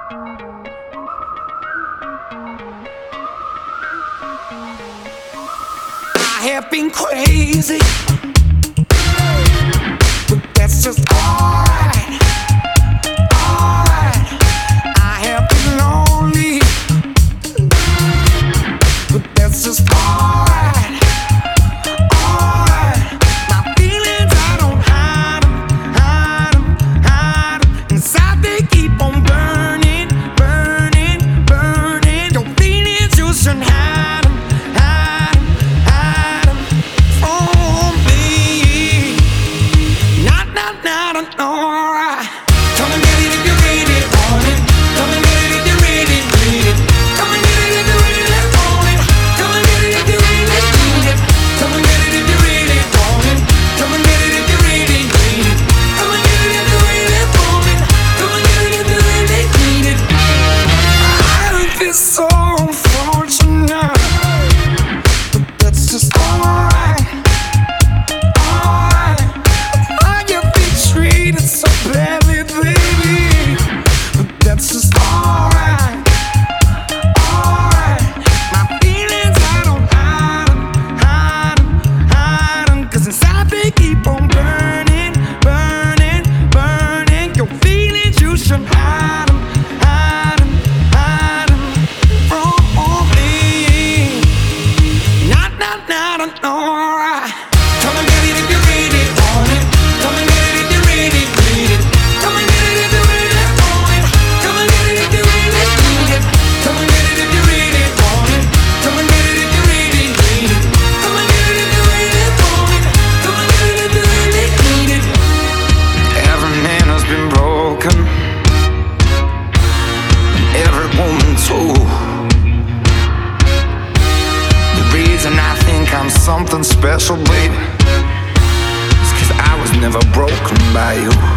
I have been crazy, but that's just alright. Alright. I have been lonely, but that's just alright. Alright. My feelings, I don't hide 'em, hide 'em, hide 'em. Inside they keep on burning, burning, burning. Your feelings, you shouldn't hide 'em, hide 'em, hide 'em from me. Not, alright. Come and get it if you really want it. Come and get it if you really need it. Come and get it if you really want it. Come and get it if you really need it. Come and get it if you really want it. Come and get it if you really need it. Come and get it if you really want it. Come and get it if you really need it. I feel so unfortunate, but that's just alright. Alright. I get treated so badly, baby, but that's just alright. Alright. My feelings, I don't hide 'em, hide 'em, hide 'em. 'Cause inside they keep on burning, burning, burning. Your feelings, you should hide 'em, hide 'em, hide 'em from me. Not, alright. Come and get it if you really want it. Come and get it if you really need it. Come and get it if you really want it. Come and get it if you really need it. Come and get it if you really want it. Come and get it if you really need it. Come and get it if you really want it. Come and get it if you really need it. Every man has been broken, every woman too. The reason I think I'm something special, baby, is 'cause I was never broken by you.